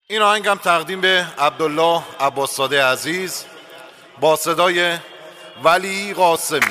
این آهنگم تقدیم به عبدالله عباسزاده عزیز با صدای ولی قاسمی.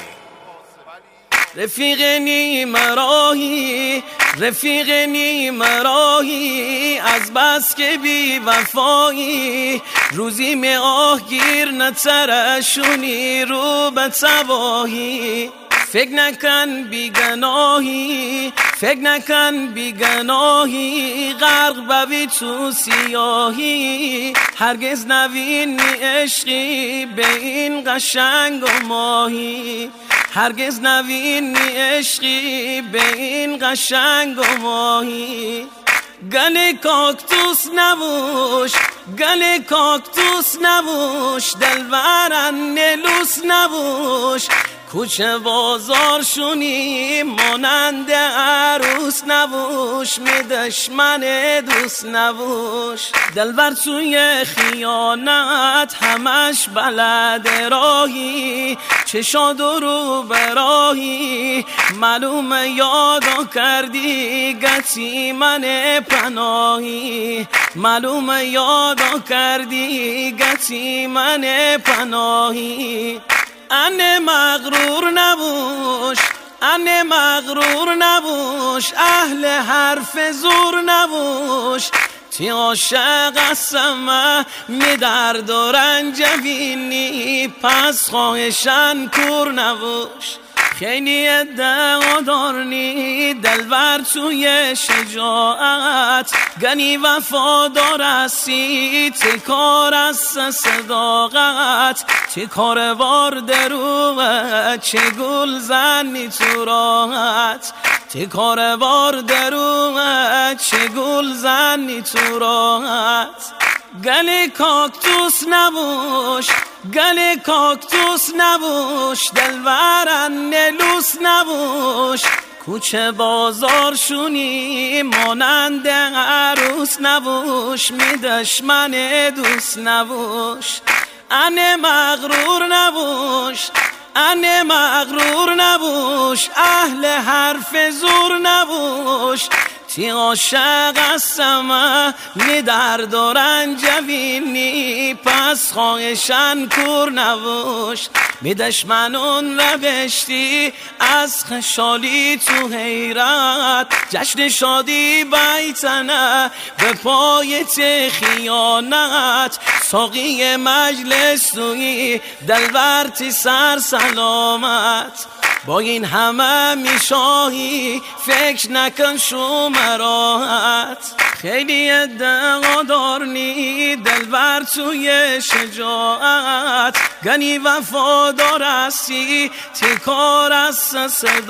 رفیق نیم راهی، رفیق نیم راهی، از بس که بی وفایی، روزی می آه گیر نترشونی رو به تباهی. فکر نکن بیگناهی، فکر نکن بیگناهی، غرق ببی تو سیاهی، هرگز نوینی عشقی به این قشنگ و ماهی، هرگز نوینی عشقی به این قشنگ و ماهی. گل کاکتوس نبوش، گل کاکتوس نبوش، دلبرن نلوس نبوش، کوچه بازار شونی مانند عروس نبوش، می دشمن دوست نبوش. دلبر توی خیانت همش بلد راهی، چشاد رو به راهی، معلومه یادا کردی گتی من پناهی، معلومه یادا کردی گتی من پناهی. انه مغرور نبوش، انه مغرور نبوش، اهل حرف زور نبوش، تی عاشق هستم می درد و رنج بینی، پس خواهشن کور نبوش. خیلی ادعا دارنی دلبر توی شجاعت، گنی وفادار هستی تی کار است صداقت، چه کار بار دروغت، چه گل زنی تو راحت، چه کار بار دروغت، چه گل زنی تو راحت. گل کاکتوس نبوش، گل کاکتوس نبوش، دلبرن نلوس نبوش، کوچه بازار شونی مانند عروس نبوش، می دشمن دوست نبوش. انه مغرور نبوش، انه مغرور نبوش، اهل حرف زور نبوش، تی عاشق هستم می درد و رنج بینی، پس خواهشن کور نبوش. می دشمنون روشتی از خشالی تو حیرت، جشن شادی بیتنه به پای تی خیانت، ساقی مجلس توی دلبر تی سر سلامت. با این همه میشاهی فکر نکن شو مراحت، خیلی ادعا دارنی دلبر توی شجاعت، گنی وفادار هستی تی کار است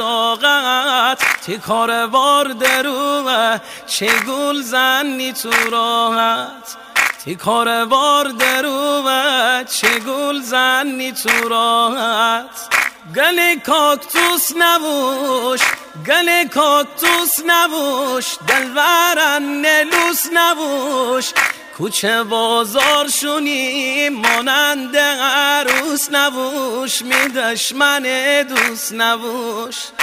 صداقت، تی کار بار دروغه، چه گل زنی تو راحت، تی کار بار دروغه، چه گل زنی تو راحت. گل کاکتوس نبوش، گل کاکتوس نبوش، دلبرن نلوس نبوش، کوچه بازار شونی مانند عروس نبوش، می دشمن دوست نبوش.